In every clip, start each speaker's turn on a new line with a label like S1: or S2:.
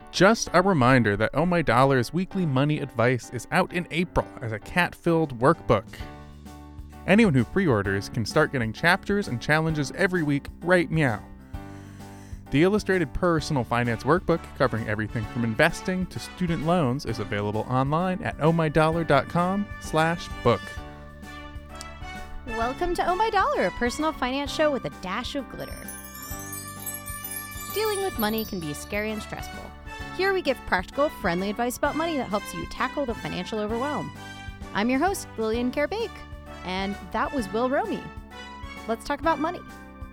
S1: Just a reminder that Oh My Dollar's weekly money advice is out in April as a cat-filled workbook. Anyone who pre-orders can start getting chapters and challenges every week right meow. The illustrated personal finance workbook covering everything from investing to student loans is available online at ohmydollar.com/book.
S2: Welcome to Oh My Dollar, a personal finance show with a dash of glitter. Dealing with money can be scary and stressful. Here we give practical, friendly advice about money that helps you tackle the financial overwhelm. I'm your host, Lillian Kerr-Bake, and that was Will Romy. Let's talk about money.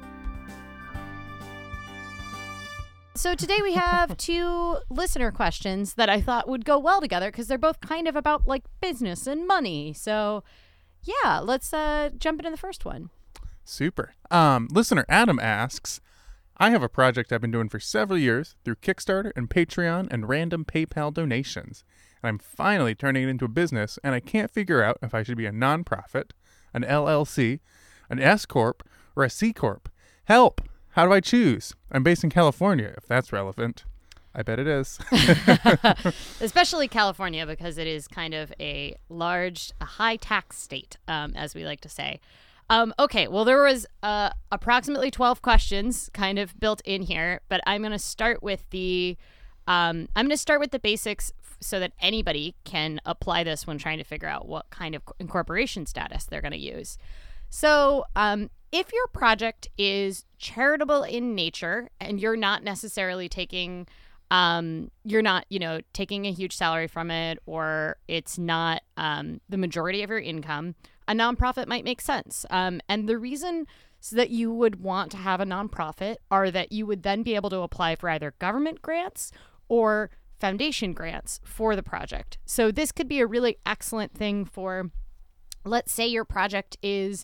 S2: So today we have two listener questions that I thought would go well together because they're both kind of about like business and money. So yeah, let's jump into the first one. Super.
S1: Listener Adam asks, I have a project I've been doing for several years through Kickstarter and Patreon and random PayPal donations. And I'm finally turning it into a business, and I can't figure out if I should be a nonprofit, an LLC, an S-Corp, or a C-Corp. Help! How do I choose? I'm based in California, if that's relevant. I bet it is.
S2: Especially California, because it is kind of a high-tax state, as we like to say. Okay, well, there was approximately 12 questions kind of built in here, but I'm going to start with the basics so that anybody can apply this when trying to figure out what kind of incorporation status they're going to use. So, if your project is charitable in nature and you're not necessarily taking taking a huge salary from it, or it's not the majority of your income, a nonprofit might make sense. And the reason that you would want to have a nonprofit are that you would then be able to apply for either government grants or foundation grants for the project. So this could be a really excellent thing for, let's say your project is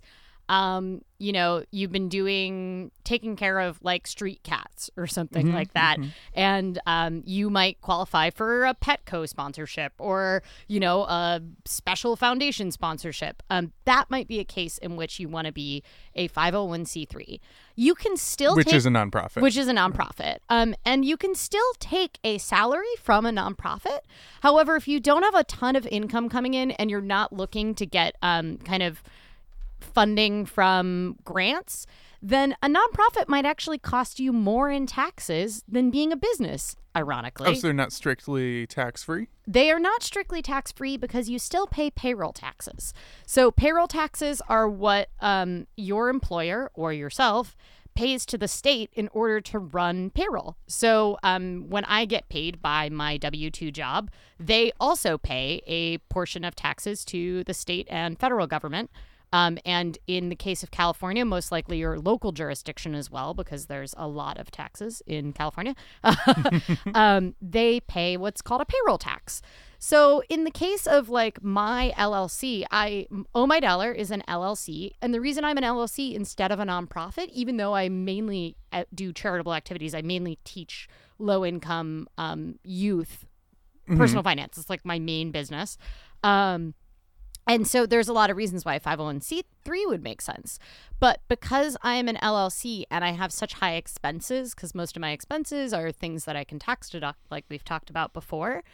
S2: you've been taking care of like street cats or something like that. And you might qualify for a Petco sponsorship or, a special foundation sponsorship. That might be a case in which you want to be a 501c3. You can still
S1: Which is a nonprofit.
S2: And you can still take a salary from a nonprofit. However, if you don't have a ton of income coming in and you're not looking to get kind of funding from grants, then a nonprofit might actually cost you more in taxes than being a business, ironically.
S1: Oh, so they're not strictly tax-free?
S2: They are not strictly tax-free because you still pay payroll taxes. So payroll taxes are what your employer or yourself pays to the state in order to run payroll. So when I get paid by my W-2 job, they also pay a portion of taxes to the state and federal government. And in the case of California, most likely your local jurisdiction as well, because there's a lot of taxes in California, they pay what's called a payroll tax. So in the case of like my LLC, Oh My Dollar is an LLC. And the reason I'm an LLC instead of a nonprofit, even though I mainly do charitable activities, I mainly teach low-income youth personal finance. It's like my main business. And so there's a lot of reasons why a 501c3 would make sense. But because I am an LLC and I have such high expenses, because most of my expenses are things that I can tax deduct, like we've talked about before,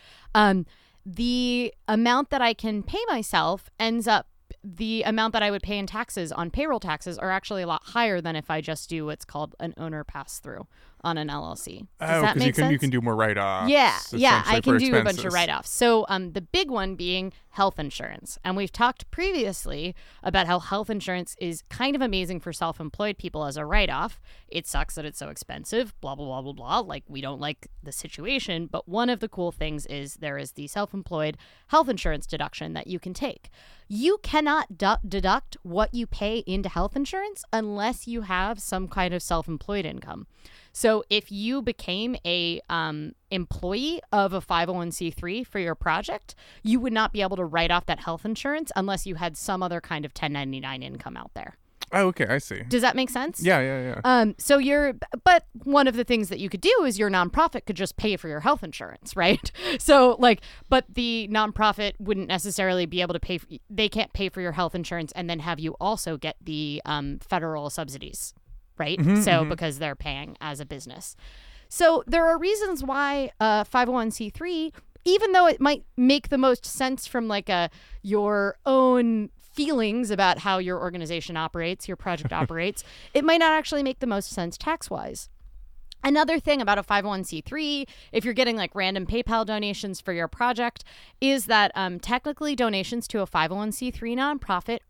S2: the amount that I can pay myself ends up, the amount that I would pay in taxes on payroll taxes are actually a lot higher than if I just do what's called an owner pass-through on an LLC. Does that make sense?
S1: You can do more write-offs.
S2: Yeah, I can do a bunch of write-offs. So the big one being health insurance. And we've talked previously about how health insurance is kind of amazing for self-employed people as a write-off. It sucks that it's so expensive, blah, blah, blah, blah, blah. Like, we don't like the situation. But one of the cool things is there is the self-employed health insurance deduction that you can take. You cannot deduct what you pay into health insurance unless you have some kind of self-employed income. So if you became a employee of a 501c3 for your project, you would not be able to write off that health insurance unless you had some other kind of 1099 income out there.
S1: Oh, okay, I see.
S2: Does that make sense?
S1: Yeah.
S2: But one of the things that you could do is your nonprofit could just pay for your health insurance, right? So but the nonprofit wouldn't necessarily be able to they can't pay for your health insurance and then have you also get the federal subsidies, right? Because they're paying as a business. So there are reasons why 501c3, even though it might make the most sense from like your own feelings about how your organization operates, your project operates, it might not actually make the most sense tax-wise. Another thing about a 501c3, if you're getting like random PayPal donations for your project, is that technically donations to a 501c3 nonprofit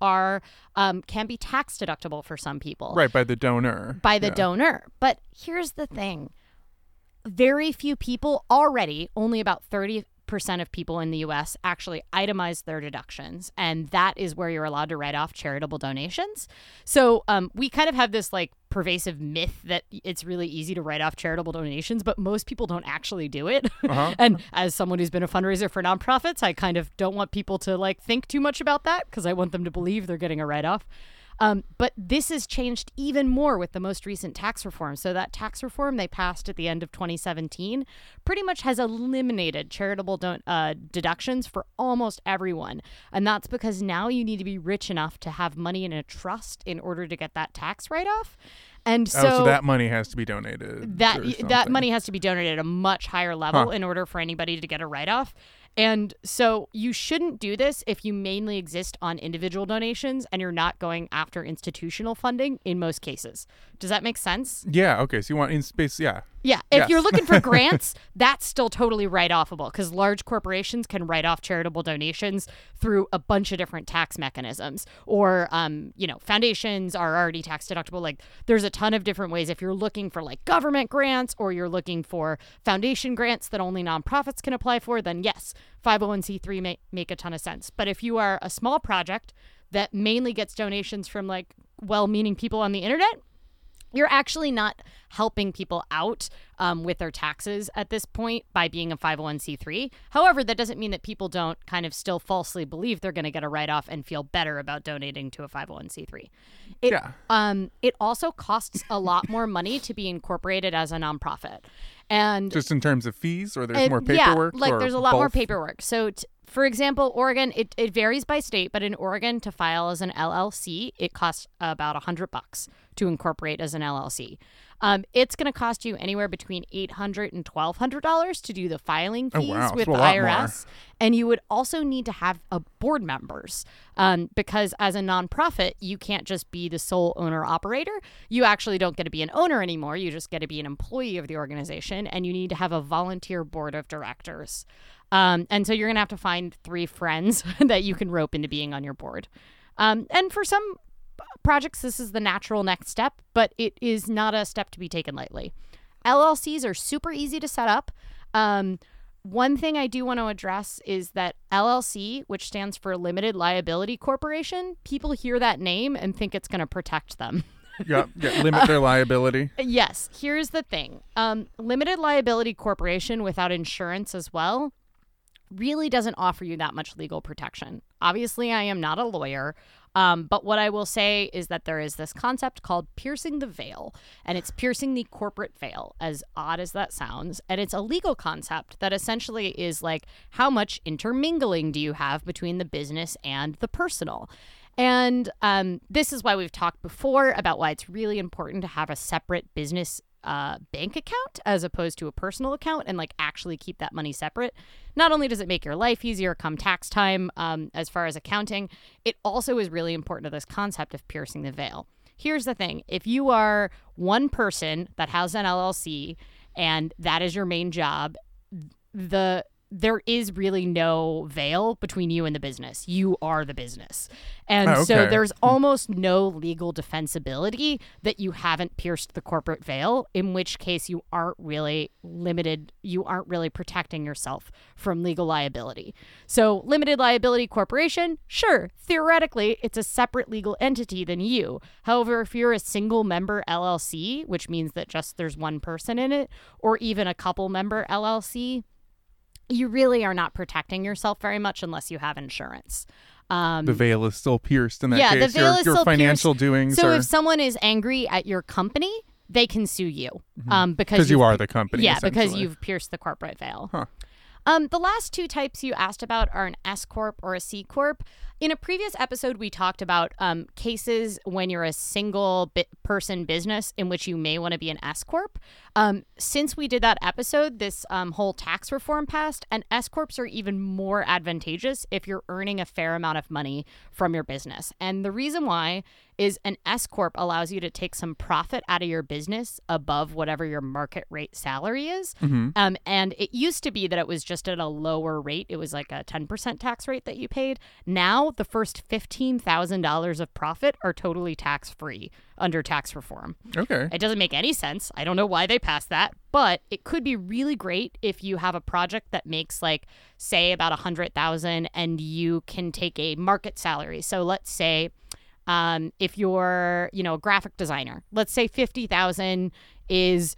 S2: can be tax deductible for some people.
S1: Right, by the donor.
S2: By the donor. But here's the thing. Very few people already, only about 30% of people in the U.S. actually itemize their deductions, and that is where you're allowed to write off charitable donations. So we kind of have this like pervasive myth that it's really easy to write off charitable donations, but most people don't actually do it. And as someone who's been a fundraiser for nonprofits, I kind of don't want people to like think too much about that because I want them to believe they're getting a write-off. But this has changed even more with the most recent tax reform. So that tax reform they passed at the end of 2017 pretty much has eliminated charitable deductions for almost everyone. And that's because now you need to be rich enough to have money in a trust in order to get that tax write-off. And
S1: so that money has to be donated.
S2: That money has to be donated at a much higher level in order for anybody to get a write-off. And so you shouldn't do this if you mainly exist on individual donations and you're not going after institutional funding in most cases. Does that make sense?
S1: Yeah. Okay. So you want in space. Yeah.
S2: Yeah. If you're looking for grants, that's still totally write-offable because large corporations can write off charitable donations through a bunch of different tax mechanisms. Or, foundations are already tax deductible. Like there's a ton of different ways. If you're looking for like government grants or you're looking for foundation grants that only nonprofits can apply for, then yes, 501c3 may make a ton of sense. But if you are a small project that mainly gets donations from like well-meaning people on the internet, you're actually not helping people out with their taxes at this point by being a 501c3. However, that doesn't mean that people don't kind of still falsely believe they're going to get a write-off and feel better about donating to a 501c3. It also costs a lot more money to be incorporated as a nonprofit. And
S1: just in terms of fees, or there's more paperwork?
S2: Yeah, like there's a lot
S1: both?
S2: more paperwork. So for example, Oregon, it varies by state, but in Oregon to file as an LLC, it costs about $100 to incorporate as an LLC. It's going to cost you anywhere between $800 and $1,200 to do the filing fees with the IRS. And you would also need to have board members because as a nonprofit, you can't just be the sole owner operator. You actually don't get to be an owner anymore. You just get to be an employee of the organization, and you need to have a volunteer board of directors. And so you're going to have to find 3 friends that you can rope into being on your board. And for some projects, this is the natural next step, but it is not a step to be taken lightly. LLCs are super easy to set up. One thing I do want to address is that LLC, which stands for Limited Liability Corporation, people hear that name and think it's going to protect them.
S1: Limit their liability.
S2: Yes. Here's the thing. Limited Liability Corporation without insurance as well really doesn't offer you that much legal protection. Obviously, I am not a lawyer, but what I will say is that there is this concept called piercing the veil, and it's piercing the corporate veil, as odd as that sounds. And it's a legal concept that essentially is like, how much intermingling do you have between the business and the personal? And this is why we've talked before about why it's really important to have a separate business bank account as opposed to a personal account and like actually keep that money separate. Not only does it make your life easier come tax time as far as accounting, it also is really important to this concept of piercing the veil. Here's the thing. If you are one person that has an LLC and that is your main job, there is really no veil between you and the business. You are the business. And so there's almost no legal defensibility that you haven't pierced the corporate veil, in which case you aren't really limited. You aren't really protecting yourself from legal liability. So limited liability corporation, sure, theoretically, it's a separate legal entity than you. However, if you're a single member LLC, which means that just there's one person in it, or even a couple member LLC, you really are not protecting yourself very much unless you have insurance.
S1: The veil is still pierced in that case.
S2: Yeah, the veil is
S1: your
S2: still
S1: financial
S2: pierced.
S1: doings.
S2: So if someone is angry at your company, they can sue you because
S1: you are the company.
S2: Yeah, because you've pierced the corporate veil.
S1: Huh.
S2: The last two types you asked about are an S Corp or a C Corp. In a previous episode, we talked about cases when you're a single person business in which you may want to be an S Corp. Since we did that episode, this whole tax reform passed, and S Corps are even more advantageous if you're earning a fair amount of money from your business. And the reason why is an S Corp allows you to take some profit out of your business above whatever your market rate salary is. And it used to be that it was just at a lower rate. It was like a 10% tax rate that you paid. Now, the first $15,000 of profit are totally tax-free under tax reform.
S1: Okay.
S2: It doesn't make any sense. I don't know why they passed that, but it could be really great if you have a project that makes, like, say about $100,000 and you can take a market salary. So let's say if you're, a graphic designer, let's say $50,000 is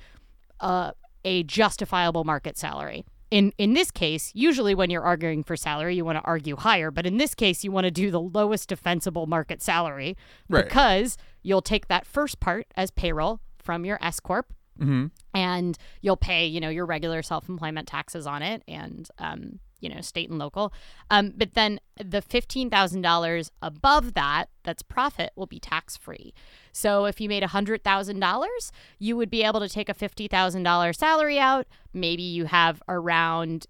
S2: a justifiable market salary. In this case, usually when you're arguing for salary, you want to argue higher. But in this case, you want to do the lowest defensible market salary because you'll take that first part as payroll from your S Corp and you'll pay, your regular self-employment taxes on it and, state and local. But then the $15,000 above that's profit will be tax-free. So if you made $100,000, you would be able to take a $50,000 salary out. Maybe you have around,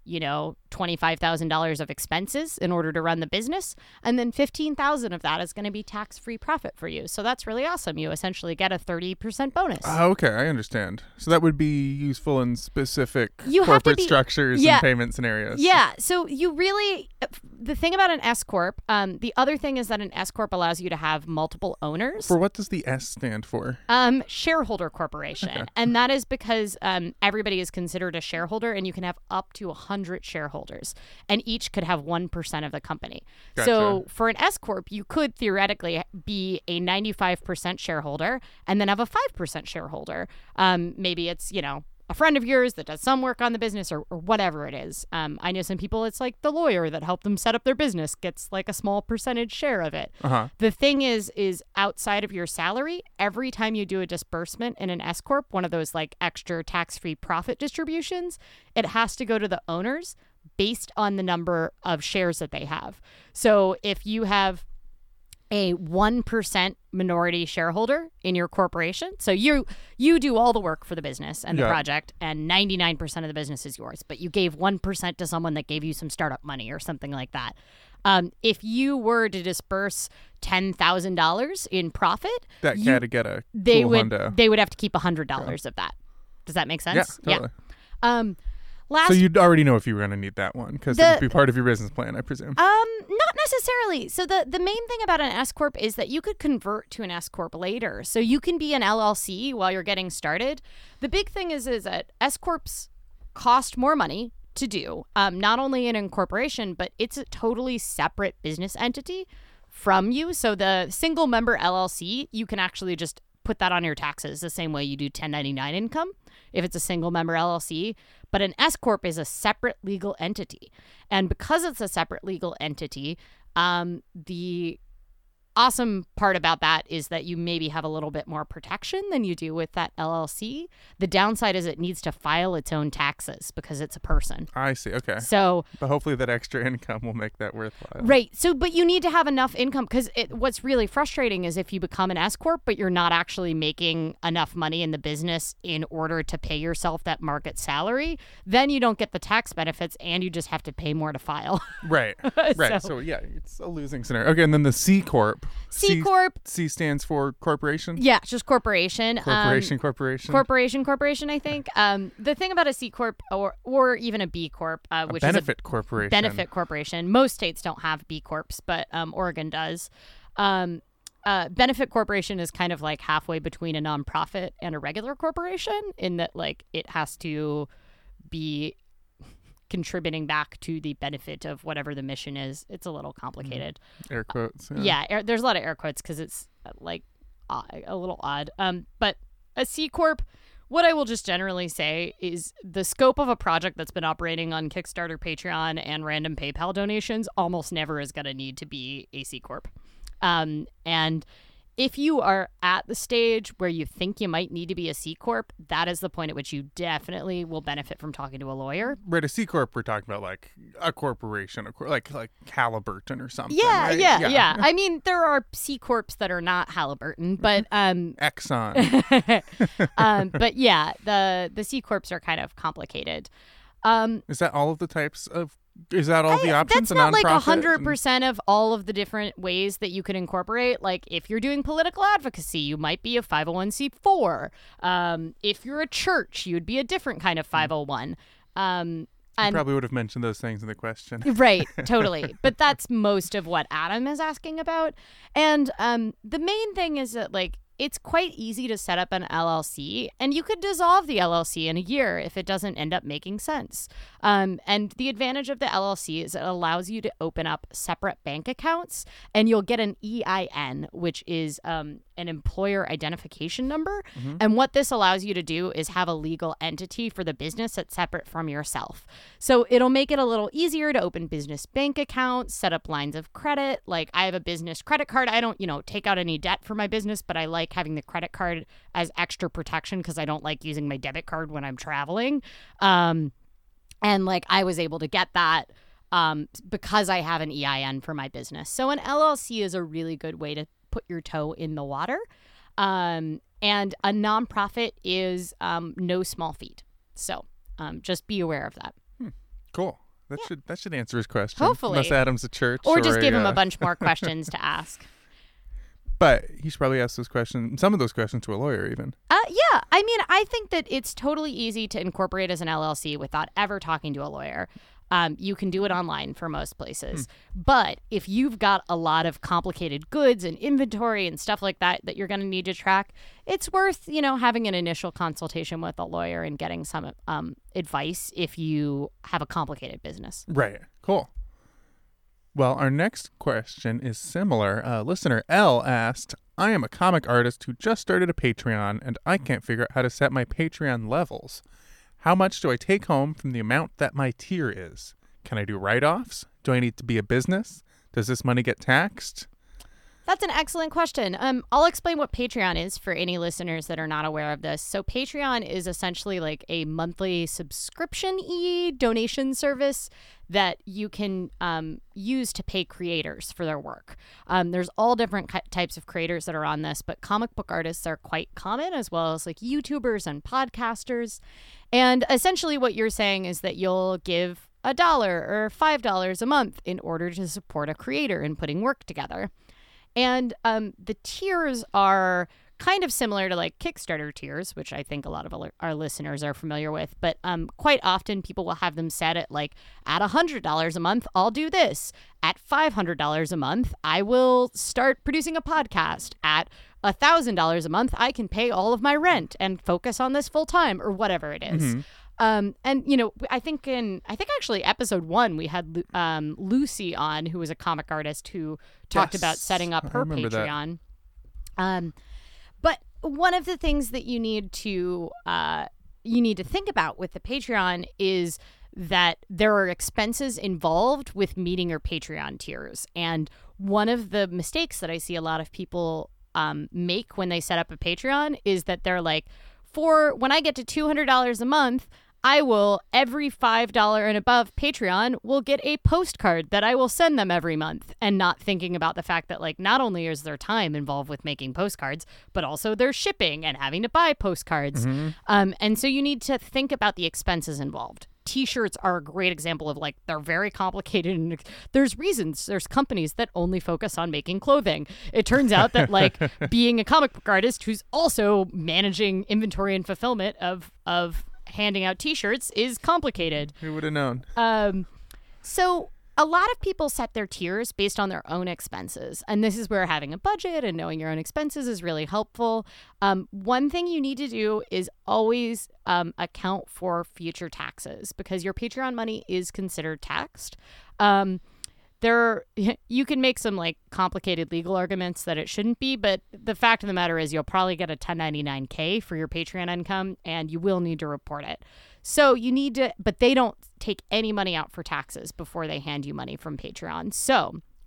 S2: $25,000 of expenses in order to run the business. And then $15,000 of that is going to be tax-free profit for you. So that's really awesome. You essentially get a 30% bonus.
S1: Okay, I understand. So that would be useful in specific corporate structures and payment scenarios.
S2: Yeah. So the thing about an S Corp, the other thing is that an S Corp allows you to have multiple owners.
S1: For what does the S stand for?
S2: Shareholder corporation. Okay. And that is because everybody is considered a shareholder and you can have up to 100 shareholders and each could have 1% of the company. Gotcha. So for an S Corp, you could theoretically be a 95% shareholder and then have a 5% shareholder. Maybe it's, a friend of yours that does some work on the business or whatever it is. I know some people, it's like the lawyer that helped them set up their business gets like a small percentage share of it. The thing is outside of your salary, every time you do a disbursement in an S Corp, one of those like extra tax-free profit distributions, it has to go to the owners based on the number of shares that they have. So if you have a 1% minority shareholder in your corporation. So you do all the work for the business and the project, and 99% of the business is yours. But you gave 1% to someone that gave you some startup money or something like that. If you were to disperse $10,000 in profit,
S1: that had to get a
S2: they
S1: cool
S2: would
S1: hundo.
S2: They would have to keep $100 of that. Does that make sense?
S1: Yeah, totally.
S2: Yeah.
S1: So you'd already know if you were going to need that one because it would be part of your business plan, I presume.
S2: Not necessarily. So the main thing about an S Corp is that you could convert to an S Corp later. So you can be an LLC while you're getting started. The big thing is that S Corps cost more money to do, not only an incorporation, but it's a totally separate business entity from you. So the single member LLC, you can actually just put that on your taxes the same way you do 1099 income if it's a single member LLC. But an S Corp is a separate legal entity. And because it's a separate legal entity, the awesome part about that is that you maybe have a little bit more protection than you do with that LLC. The downside is it needs to file its own taxes because it's a person.
S1: I see. Okay.
S2: So,
S1: but hopefully that extra income will make that worthwhile.
S2: Right. So, but you need to have enough income because what's really frustrating is if you become an S Corp, but you're not actually making enough money in the business in order to pay yourself that market salary, then you don't get the tax benefits and you just have to pay more to file.
S1: Right. Right. So yeah, it's a losing scenario. Okay. And then the C Corp.
S2: C Corp.
S1: C stands for corporation?
S2: Yeah, it's just corporation.
S1: Corporation,
S2: I think. The thing about a C Corp or even a B Corp, which
S1: benefit
S2: is a
S1: corporation.
S2: Benefit corporation. Most states don't have B Corps, but Oregon does. Benefit corporation is kind of like halfway between a nonprofit and a regular corporation in that like it has to be contributing back to the benefit of whatever the mission is. It's a little complicated.
S1: Air quotes.
S2: Yeah, there's a lot of air quotes because it's like a little odd. But a C Corp, what I will just generally say is the scope of a project that's been operating on Kickstarter, Patreon, and random PayPal donations almost never is going to need to be a C Corp. And If you are at the stage where you think you might need to be a C Corp, that is the point at which you definitely will benefit from talking to a lawyer.
S1: Right, a C Corp, we're talking about like a corporation, like Halliburton or something.
S2: Yeah,
S1: right?
S2: yeah. I mean, there are C Corps that are not Halliburton, but
S1: Exxon.
S2: but yeah, the C Corps are kind of complicated.
S1: Is that all of the types of? Is that all the options?
S2: That's not like 100% of all of the different ways that you could incorporate. Like if you're doing political advocacy, you might be a 501c4. If you're a church, you'd be a different kind of 501.
S1: You probably would have mentioned those things in the question.
S2: Right, totally. But that's most of what Adam is asking about. And the main thing is that like it's quite easy to set up an LLC, and you could dissolve the LLC in a year if it doesn't end up making sense. And the advantage of the LLC is it allows you to open up separate bank accounts, and you'll get an EIN, which is an employer identification number.
S1: Mm-hmm.
S2: And what this allows you to do is have a legal entity for the business that's separate from yourself. So it'll make it a little easier to open business bank accounts, set up lines of credit. Like I have a business credit card. I don't, take out any debt for my business, but I like having the credit card as extra protection because I don't like using my debit card when I'm traveling. And like I was able to get that because I have an EIN for my business. So an LLC is a really good way to put your toe in the water. And a nonprofit is no small feat. So just be aware of that.
S1: Cool. That should answer his question.
S2: Hopefully.
S1: Unless Adam's a church.
S2: Or just give him a bunch more questions to ask.
S1: But he should probably ask some of those questions to a lawyer even.
S2: Yeah. I mean, I think that it's totally easy to incorporate as an LLC without ever talking to a lawyer. You can do it online for most places. But if you've got a lot of complicated goods and inventory and stuff like that you're going to need to track, it's worth, having an initial consultation with a lawyer and getting some advice if you have a complicated business.
S1: Right. Cool. Well, our next question is similar. Listener L asked, I am a comic artist who just started a Patreon, and I can't figure out how to set my Patreon levels. How much do I take home from the amount that my tier is? Can I do write-offs? Do I need to be a business? Does this money get taxed?
S2: That's an excellent question. I'll explain what Patreon is for any listeners that are not aware of this. So Patreon is essentially like a monthly subscription-y donation service that you can use to pay creators for their work. There's all different types of creators that are on this, but comic book artists are quite common, as well as like YouTubers and podcasters. And essentially what you're saying is that you'll give $1 or $5 a month in order to support a creator in putting work together. And the tiers are kind of similar to like Kickstarter tiers, which I think a lot of our listeners are familiar with. But quite often people will have them set at like at $100 a month, I'll do this. At $500 a month, I will start producing a podcast. At $1,000 a month, I can pay all of my rent and focus on this full time or whatever it is. Mm-hmm. And, I think actually episode 1, we had Lucy on, who was a comic artist who talked about setting up her Patreon. But one of the things that you need to think about with the Patreon is that there are expenses involved with meeting your Patreon tiers. And one of the mistakes that I see a lot of people make when they set up a Patreon is that they're like, when I get to $200 a month, I will, every $5 and above Patreon will get a postcard that I will send them every month, and not thinking about the fact that like not only is there time involved with making postcards, but also there's shipping and having to buy postcards. Mm-hmm. And so you need to think about the expenses involved. T-shirts are a great example of like, they're very complicated, and there's companies that only focus on making clothing. It turns out that like being a comic book artist who's also managing inventory and fulfillment of handing out T-shirts is complicated.
S1: Who would have known?
S2: So a lot of people set their tiers based on their own expenses. And this is where having a budget and knowing your own expenses is really helpful. One thing you need to do is always account for future taxes, because your Patreon money is considered taxed. You can make some like complicated legal arguments that it shouldn't be, but the fact of the matter is you'll probably get a 1099-K for your Patreon income, and you will need to report it. So but they don't take any money out for taxes before they hand you money from Patreon. So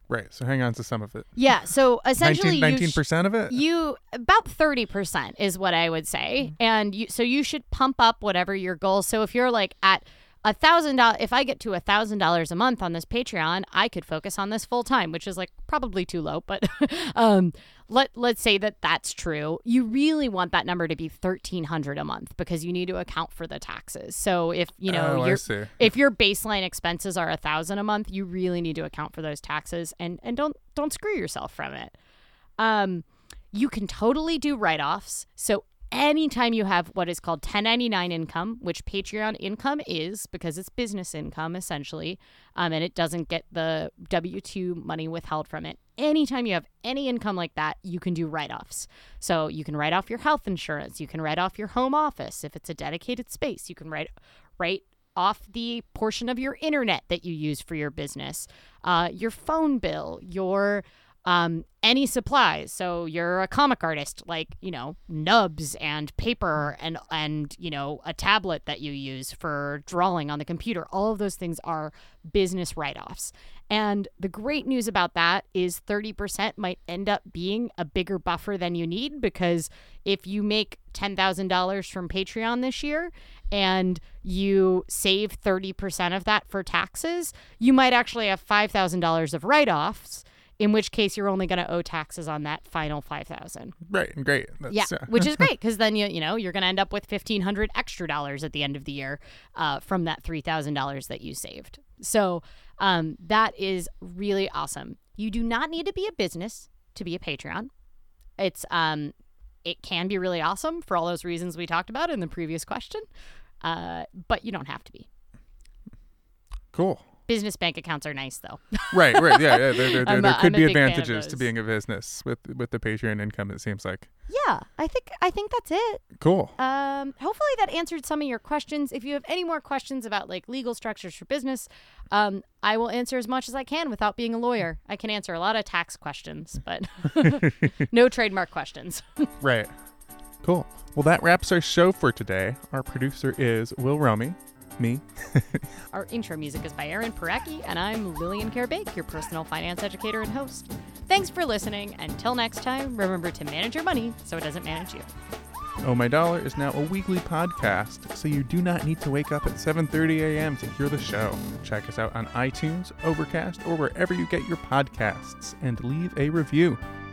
S1: Right. So hang on to some of it.
S2: Yeah. So essentially,
S1: 19% of it?
S2: You about 30% is what I would say. And you should pump up whatever your goals. So if you're like at $1,000, if I get to $1,000 a month on this Patreon, I could focus on this full time, which is like probably too low, but let's say that that's true. You really want that number to be $1,300 a month because you need to account for the taxes. So if if your baseline expenses are $1,000 a month, you really need to account for those taxes and don't screw yourself from it. You can totally do write-offs. So anytime you have what is called 1099 income, which Patreon income is because it's business income essentially, and it doesn't get the W-2 money withheld from it. Anytime you have any income like that, you can do write-offs. So you can write off your health insurance. You can write off your home office if it's a dedicated space. You can write off the portion of your internet that you use for your business, your phone bill, your any supplies. So you're a comic artist, like, nubs and paper and a tablet that you use for drawing on the computer. All of those things are business write-offs. And the great news about that is 30% might end up being a bigger buffer than you need, because if you make $10,000 from Patreon this year and you save 30% of that for taxes, you might actually have $5,000 of write-offs, in which case you're only going to owe taxes on that final $5,000.
S1: Right. Great.
S2: Which is great, because then you're going to end up with $1,500 extra at the end of the year from that $3,000 that you saved. So that is really awesome. You do not need to be a business to be a Patreon. It can be really awesome for all those reasons we talked about in the previous question, but you don't have to be.
S1: Cool.
S2: Business bank accounts are nice, though.
S1: Right. Yeah. There could be advantages to being a business with the Patreon income, it seems like.
S2: Yeah, I think that's it.
S1: Cool.
S2: Hopefully that answered some of your questions. If you have any more questions about like legal structures for business, I will answer as much as I can without being a lawyer. I can answer a lot of tax questions, but no trademark questions.
S1: Right. Cool. Well, that wraps our show for today. Our producer is Will Romy. Me.
S2: Our intro music is by Aaron Parecki, and I'm Lillian Carabake, your personal finance educator and host. Thanks for listening. Until next time, remember to manage your money so it doesn't manage you.
S1: Oh My Dollar is now a weekly podcast, so you do not need to wake up at 7:30 a.m. to hear the show. Check us out on iTunes, Overcast, or wherever you get your podcasts, and leave a review.